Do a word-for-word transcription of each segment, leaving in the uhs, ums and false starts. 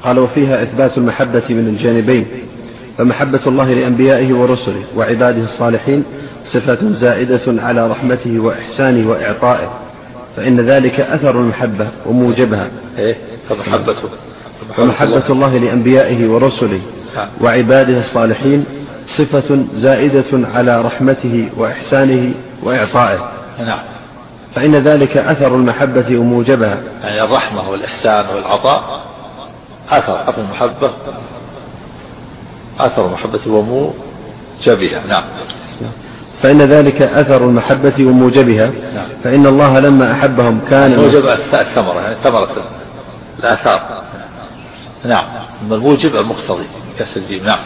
قال وفيها إثبات المحبة من الجانبين، فمحبة الله لأنبيائه ورسله وعباده الصالحين صفة زائدة على رحمته وإحسانه وإعطائه، فإن ذلك أثر المحبة وموجبها. فمحبته فمحبة الله لأنبيائه ورسله وعباده الصالحين صفة زائدة على رحمته وإحسانه وإعطائه، فإن ذلك أثر المحبة وموجبها. يعني الرحمة والإحسان والعطاء أثر أثر المحبة، أثر المحبة وموجبها. نعم. فإن ذلك أثر المحبة وموجبها. نعم. فإن الله لما أحبهم كان موجب الثمرة، يعني ثمرة الآثار. نعم. الموجب المقتضي كسر الجيم. نعم.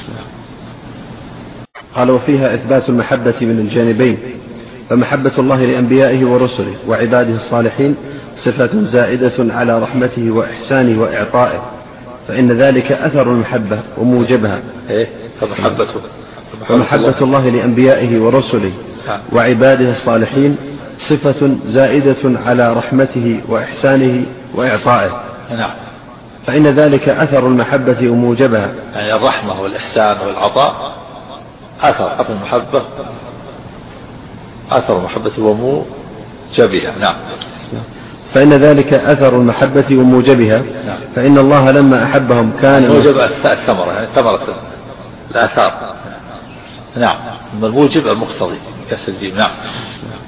قال وفيها إثبات المحبة من الجانبين، فمحبة الله لأنبيائه ورسله وعباده الصالحين صفة زائدة على رحمته وإحسانه وإعطائه، فإن ذلك أثر المحبة وموجبها. فمحبته فمحبة الله لأنبيائه ورسله وعباده الصالحين صفة زائدة على رحمته وإحسانه وإعطائه، فإن ذلك أثر المحبة وموجبها. يعني الرحمة والإحسان والعطاء أثر أثر المحبة، أثر المحبة وموجبها. نعم. فإن ذلك أثر المحبة وموجبها. نعم. فإن الله لما أحبهم كان موجب الثمرة، يعني ثمرة الآثار. نعم. الموجب المقتضي كسر الجيم. نعم.